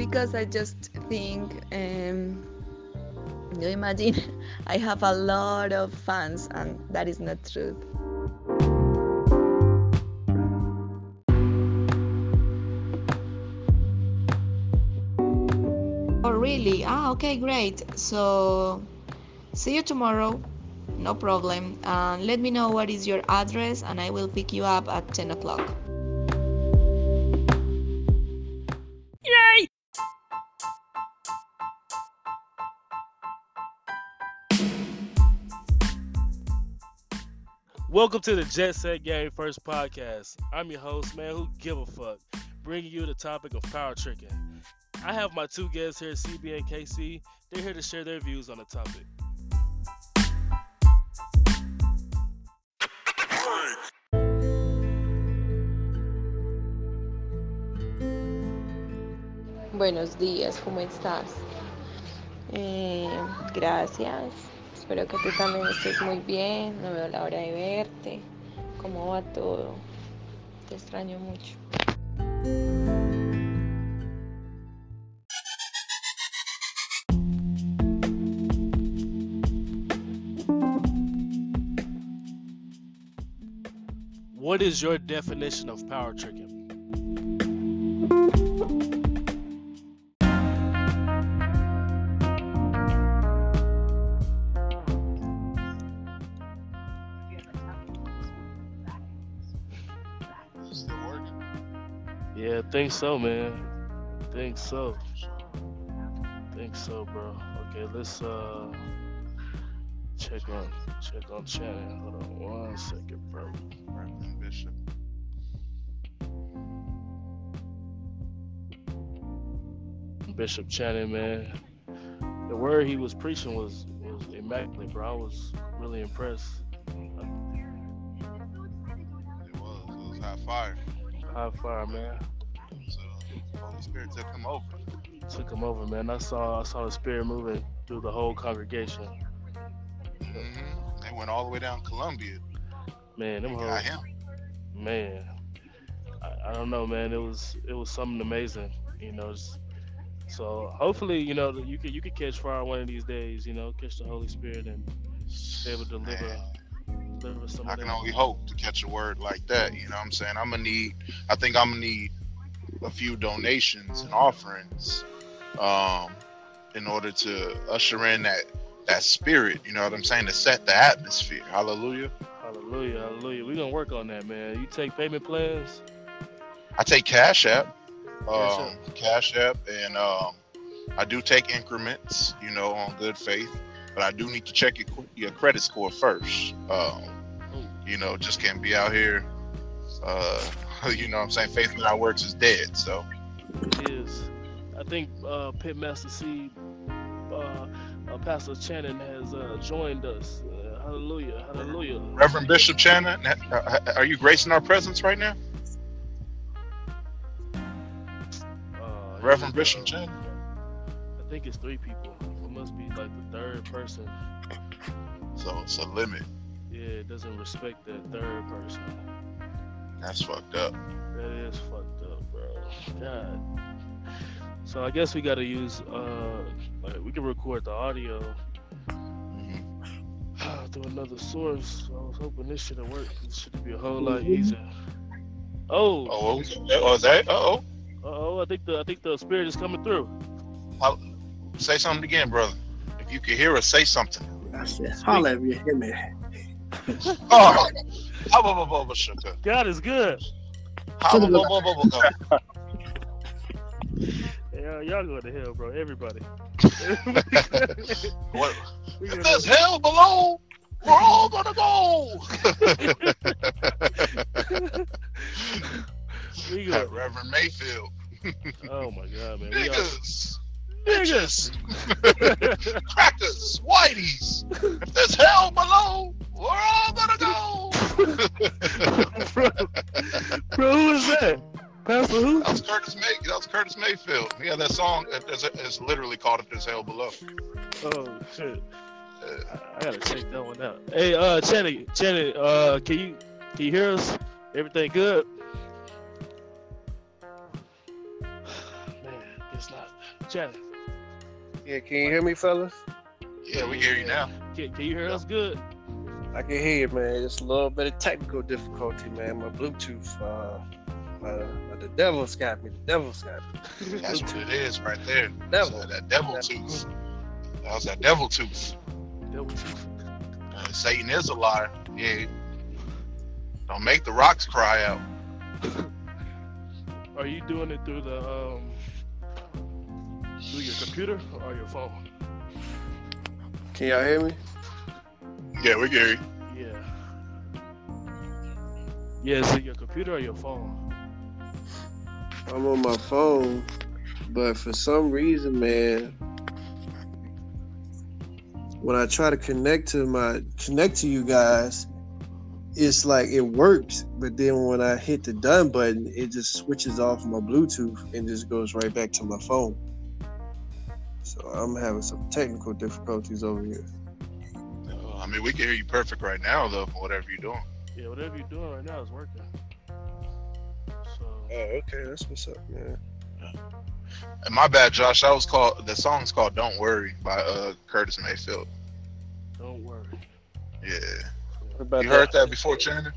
because I just think, you imagine, I have a lot of fans, and that is not true. Oh, really? Ah, okay, great. So, see you tomorrow. No problem. Let me know what is your address, and I will pick you up at 10 o'clock. Welcome to the Jet Set Game First podcast. I'm your host, man, who give a fuck, bringing you the topic of power tricking. I have my two guests here, CB and KC. They're here to share their views on the topic. Buenos días, ¿cómo estás? Eh, gracias. Espero que tú también estés muy bien. No veo la hora de verte. ¿Cómo va todo? Te extraño mucho. What is your definition of power tricking? Still working. Yeah, I think so, man. Think so. Think so, bro. Okay, let's check on Shannon. Hold on 1 second, bro. Reverend Bishop. Bishop Channing, man. The word he was preaching was immaculate, bro. I was really impressed. It was hot fire. High fire, man. So the Holy Spirit took him over. Took him over, man. I saw the spirit moving through the whole congregation. They went all the way down Columbia. Man, them Got hoes, him. man. I don't know, man. It was something amazing, you know. So hopefully, you know, you could catch fire one of these days, you know, catch the Holy Spirit and be able to deliver some I of can that. only hope to catch a word like that. You know what I'm saying? I think I'm gonna need a few donations and offerings in order to usher in that spirit, you know what I'm saying, to set the atmosphere. Hallelujah. Hallelujah, hallelujah. We're gonna work on that, man. You take payment plans? I take Cash App. Cash App. Cash App, and I do take increments, you know, on good faith, but I do need to check your credit score first. You know, just can't be out here, you know what I'm saying, faith without works is dead, so. It is. I think Pitmaster C, Pastor Channing has joined us. Hallelujah, hallelujah. Reverend Bishop Shannon, are you gracing our presence right now? Reverend Bishop Shannon? I think it's 3 people. It must be like the third person. So it's a limit. Yeah, it doesn't respect that third person. That's fucked up. That is fucked up, bro. God. So I guess we gotta use like we can record the audio through another source. I was hoping this should have worked. This should be a whole lot easier. Oh, is that? I think the spirit is coming through. Say something again, brother. If you can hear us, say something. I said, holla if you hear me. Oh, God is good. Yeah, y'all go to hell, bro. Everybody. What? If there's hell below, we're all gonna go. Reverend Mayfield. Oh my God, man. Niggas. Crackers. Whiteys. If there's hell below, we're all gonna go. Bro, who is that? Pastor who? That was Curtis Mayfield. Yeah, that song is literally called "If There's Hell Below." Oh shit! I gotta check that one out. Hey, Channing, can you hear us? Everything good? Man, it's not. chatting. Yeah, can you hear me, fellas? Yeah, we hear you now. Can you hear us good? I can hear you, man. Just a little bit of technical difficulty, man. My Bluetooth, the devil's got me. The devil's got me. That's what it is right there. Devil. That devil tooth. That was that devil tooth. Devil tooth. Satan is a liar. Yeah. Don't make the rocks cry out. Are you doing it through the through your computer or your phone? Can y'all hear me? Yeah, we hear you. Yeah. Yeah, is it your computer or your phone? I'm on my phone, but for some reason, man, when I try to connect to you guys, it's like it works, but then when I hit the done button, it just switches off my Bluetooth and just goes right back to my phone. So I'm having some technical difficulties over here. I mean, we can hear you perfect right now, though, whatever you're doing. Yeah, whatever you're doing right now is working. So. Oh, okay, that's what's up, man. And my bad, Josh. The song's called "Don't Worry" by Curtis Mayfield. Don't worry. Yeah. What about You heard that before, Chandler?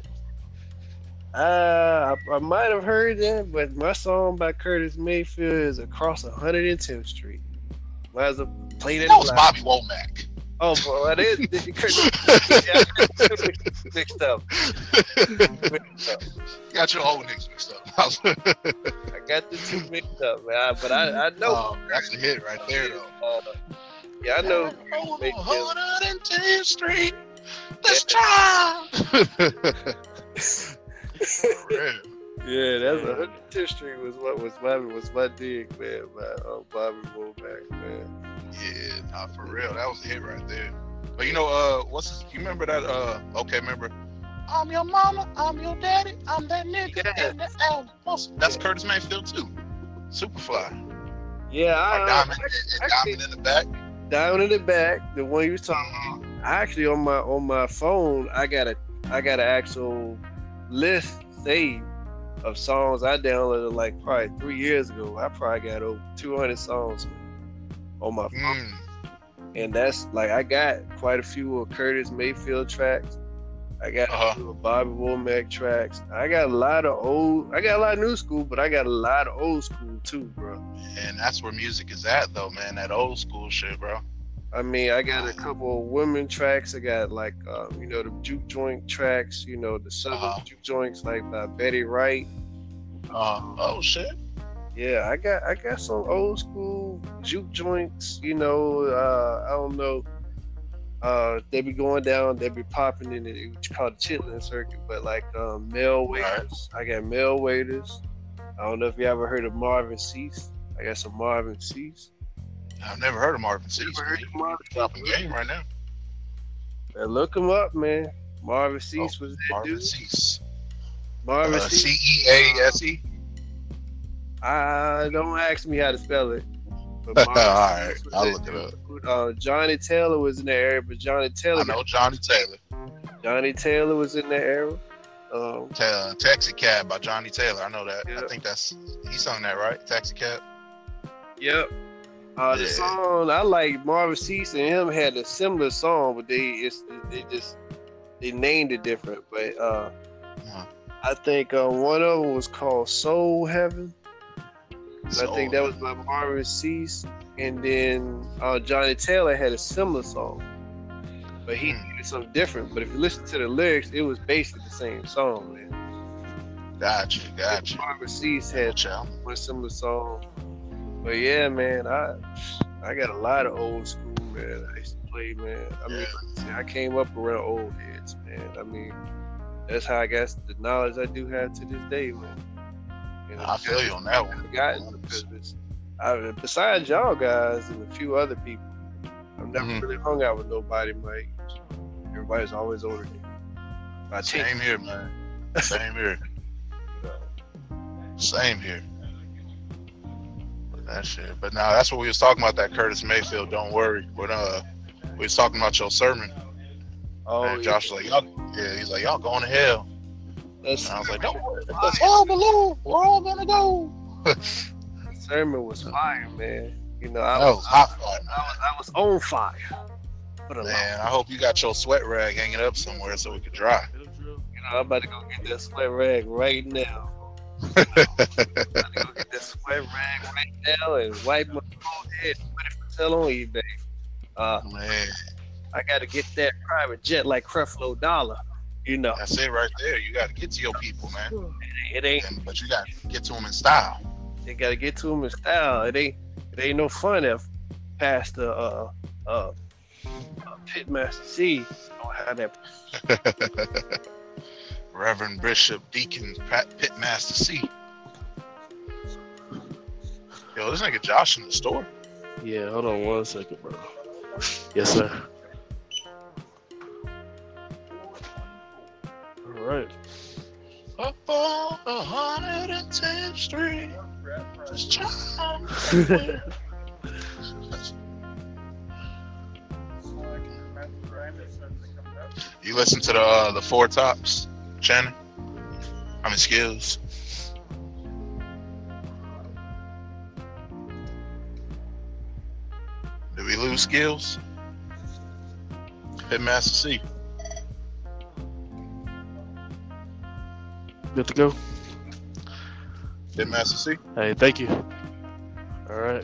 I might have heard that, but my song by Curtis Mayfield is "Across 110th Street." Might as well play that. That was Bobby Womack. Oh, bro, that is mixed up. Got your old niggas mixed up. I got the two mixed up, man. But I know. Oh, that's a hit right there, though. Yeah, I know. 110th Street. Let's try. Yeah, that's 110th Street was my dig, man. By Bobby Womack, man. Yeah, nah, for real. That was a hit right there. But you know, you remember that, remember? I'm your mama, I'm your daddy, I'm that nigga in the alley. That's Curtis Mayfield too. Superfly. Yeah, Diamond in the back. Diamond in the back, the one you was talking about. Actually on my phone, I got an actual list saved of songs I downloaded like probably 3 years ago. I probably got over 200 songs on my phone. And that's like, I got quite a few of Curtis Mayfield tracks. I got a few of Bobby Womack tracks. I got a lot of new school, but I got a lot of old school too, bro. And that's where music is at though, man. That old school shit, bro. I mean, I got a couple of women tracks. I got like, the juke joint tracks, the southern juke joints like by Betty Wright. Oh shit. Yeah, I got some old school juke joints. I don't know. They be going down. They be popping in it. What you call the chitlin circuit, but like Mel Waiters. I got Mel Waiters. I don't know if you ever heard of Marvin Cease. I got some Marvin Cease. I've never heard of Marvin Cease. Dropping game right now. Look him up, man. Marvin Cease was that Marvin dude. Cease. Marvin Cease. C-E-A-S-E. Don't ask me how to spell it. All right, I'll look it up. Johnny Taylor was in the area, but Johnny Taylor. I know Johnny Taylor. Johnny Taylor was in the era. Taxi Cab by Johnny Taylor. I know that. Yep. I think he sung that, right? Taxi Cab. Yep. The song I like, Marvin Cease and him had a similar song, but they named it different. But I think one of them was called Soul Heaven. I think that was by Marvin Cease, and then Johnny Taylor had a similar song, but he did something different. But if you listen to the lyrics, it was basically the same song, man. Gotcha. Marvin Cease had one similar song. But yeah, man, I got a lot of old school, man. I used to play, man. I mean, I came up around old heads, man. I mean, that's how I got the knowledge I do have to this day, man. I feel you on that one. Because besides y'all guys and a few other people, I've never really hung out with nobody my age. Everybody's always older than me. Same here, man. Same here. Same here. That shit. But now that's what we was talking about. That Curtis Mayfield. Don't worry. When we was talking about your sermon. Oh, and Josh was like, he's like, y'all going to hell. And I was like, don't worry. If hell below, we're all gonna go. The sermon was fire, man. You know, That was hot fire, I was on fire for the Lord. man. I hope you got your sweat rag hanging up somewhere so it can dry. You know, I'm about to go get that sweat rag right now. I'm about to go get that sweat rag right now and wipe my forehead, put it for sale on eBay. Man, I got to get that private jet like Creflo Dollar. You know, that's it right there. You got to get to your people, man. it ain't. But you got to get to them in style. You got to get to them in style. It ain't no fun if Pastor Pitmaster C don't have that. Reverend Bishop Deacon Pitmaster C. Yo, this nigga Josh in the store. Yeah, hold on 1 second, bro. Yes, sir. All right. Up on 110th Street. Just chime. You listen to the Four Tops, Shannon? I mean, Skills. Did we lose Skills? Pitmaster C. Good to go. Pitmaster C. Hey, thank you. All right.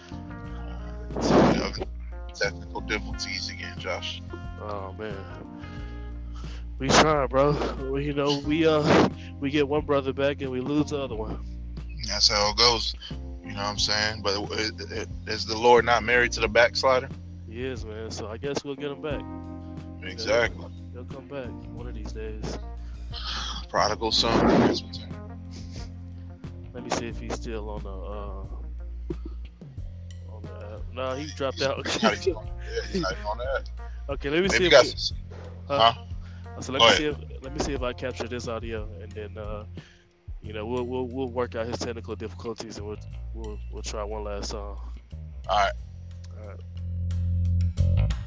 Technical difficulties again, Josh. Oh man, we trying, bro. You know, we get one brother back and we lose the other one. That's how it goes. You know what I'm saying? But is the Lord not married to the backslider? He is, man. So I guess we'll get him back. Exactly. He'll come back one of these days. Prodigal son. Let me see if he's still on the app. No, he dropped out. He's not even on that. Okay, let me see. Maybe If huh? So Go let me see if I capture this audio, and then you know, we'll work out his technical difficulties, and we'll try one last song. All right. All right.